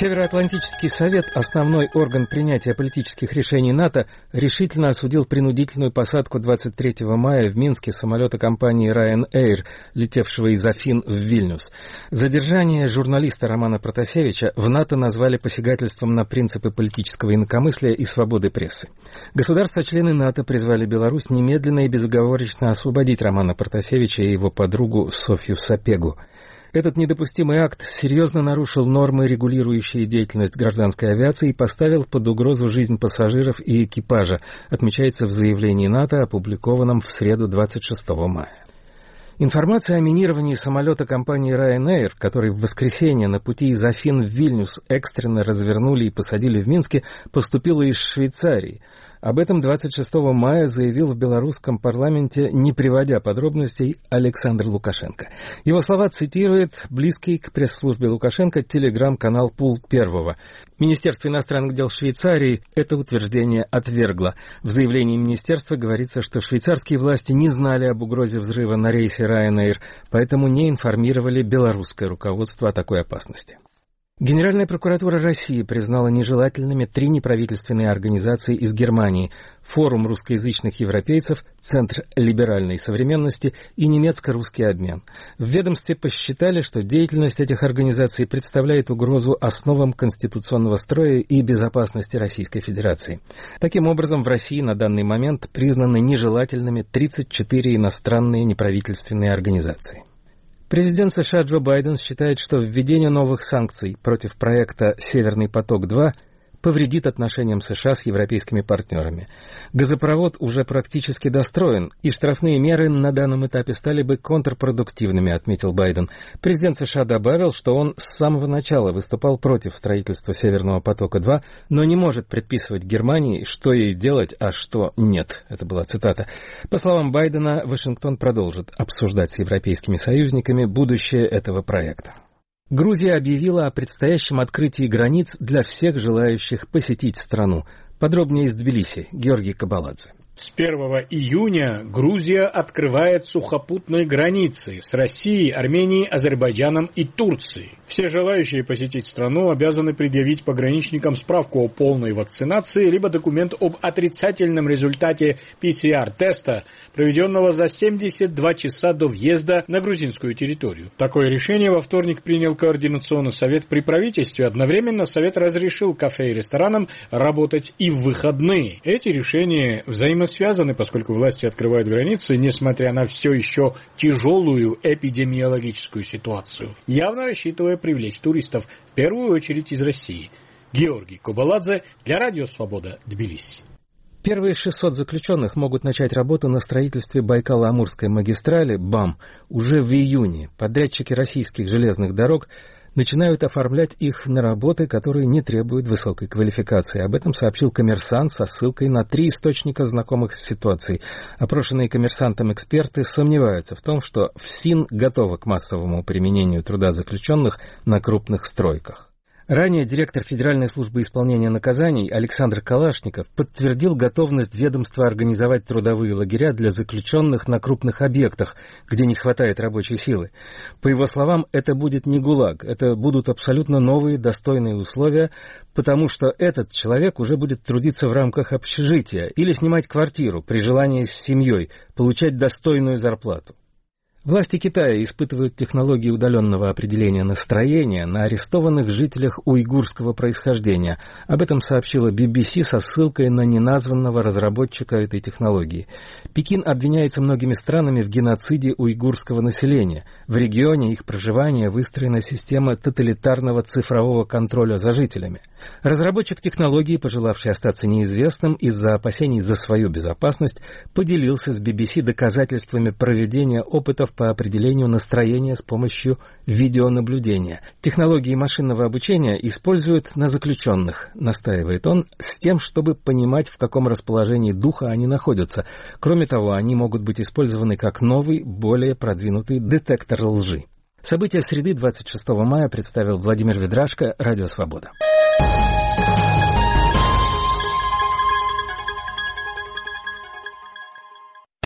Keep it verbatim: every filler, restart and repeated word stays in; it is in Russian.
Североатлантический совет, основной орган принятия политических решений НАТО, решительно осудил принудительную посадку двадцать третьего мая в Минске самолета компании Ryanair, летевшего из Афин в Вильнюс. Задержание журналиста Романа Протасевича в НАТО назвали посягательством на принципы политического инакомыслия и свободы прессы. Государства-члены НАТО призвали Беларусь немедленно и безоговорочно освободить Романа Протасевича и его подругу Софью Сапегу. Этот недопустимый акт серьезно нарушил нормы, регулирующие деятельность гражданской авиации, и поставил под угрозу жизнь пассажиров и экипажа, отмечается в заявлении НАТО, опубликованном в среду двадцать шестого мая. Информация о минировании самолета компании Ryanair, который в воскресенье на пути из Афин в Вильнюс экстренно развернули и посадили в Минске, поступила из Швейцарии. Об этом двадцать шестого мая заявил в белорусском парламенте, не приводя подробностей, Александр Лукашенко. Его слова цитирует близкий к пресс-службе Лукашенко телеграм-канал «Пул Первого». Министерство иностранных дел Швейцарии это утверждение отвергло. В заявлении министерства говорится, что швейцарские власти не знали об угрозе взрыва на рейсе Ryanair, поэтому не информировали белорусское руководство о такой опасности. Генеральная прокуратура России признала нежелательными три неправительственные организации из Германии: Форум русскоязычных европейцев, Центр либеральной современности и Немецко-русский обмен. В ведомстве посчитали, что деятельность этих организаций представляет угрозу основам конституционного строя и безопасности Российской Федерации. Таким образом, в России на данный момент признаны нежелательными тридцать четыре иностранные неправительственные организации. Президент США Джо Байден считает, что введение новых санкций против проекта «Северный поток-два» повредит отношениям США с европейскими партнерами. Газопровод уже практически достроен, и штрафные меры на данном этапе стали бы контрпродуктивными, отметил Байден. Президент США добавил, что он с самого начала выступал против строительства «Северного потока-два», но не может предписывать Германии, что ей делать, а что нет. Это была цитата. По словам Байдена, Вашингтон продолжит обсуждать с европейскими союзниками будущее этого проекта. Грузия объявила о предстоящем открытии границ для всех желающих посетить страну. Подробнее из Тбилиси. Георгий Кабаладзе. С первого июня Грузия открывает сухопутные границы с Россией, Арменией, Азербайджаном и Турцией. Все желающие посетить страну обязаны предъявить пограничникам справку о полной вакцинации либо документ об отрицательном результате пи си ар-теста, проведенного за семьдесят два часа до въезда на грузинскую территорию. Такое решение во вторник принял Координационный совет при правительстве. Одновременно совет разрешил кафе и ресторанам работать и в выходные. Эти решения взаимосвязаны. связаны, поскольку власти открывают границы, несмотря на все еще тяжелую эпидемиологическую ситуацию, явно рассчитывая привлечь туристов, в первую очередь из России. Георгий Кабаладзе для Радио Свобода, Тбилиси. Первые шестьсот заключенных могут начать работу на строительстве Байкало-Амурской магистрали БАМ уже в июне. Подрядчики российских железных дорог начинают оформлять их на работы, которые не требуют высокой квалификации. Об этом сообщил «Коммерсант» со ссылкой на три источника, знакомых с ситуацией. Опрошенные «Коммерсантом» эксперты сомневаются в том, что ФСИН готова к массовому применению труда заключенных на крупных стройках. Ранее директор Федеральной службы исполнения наказаний Александр Калашников подтвердил готовность ведомства организовать трудовые лагеря для заключенных на крупных объектах, где не хватает рабочей силы. По его словам, это будет не ГУЛАГ, это будут абсолютно новые достойные условия, потому что этот человек уже будет трудиться в рамках общежития или снимать квартиру при желании с семьей, получать достойную зарплату. Власти Китая испытывают технологии удаленного определения настроения на арестованных жителях уйгурского происхождения. Об этом сообщила би би си со ссылкой на неназванного разработчика этой технологии. Пекин обвиняется многими странами в геноциде уйгурского населения. В регионе их проживания выстроена система тоталитарного цифрового контроля за жителями. Разработчик технологии, пожелавший остаться неизвестным из-за опасений за свою безопасность, поделился с би би си доказательствами проведения опытов по определению настроения с помощью видеонаблюдения. Технологии машинного обучения используют на заключенных, настаивает он, с тем, чтобы понимать, в каком расположении духа они находятся. Кроме того, они могут быть использованы как новый, более продвинутый детектор лжи. События среды двадцать шестого мая представил Владимир Ведрашко, Радио Свобода.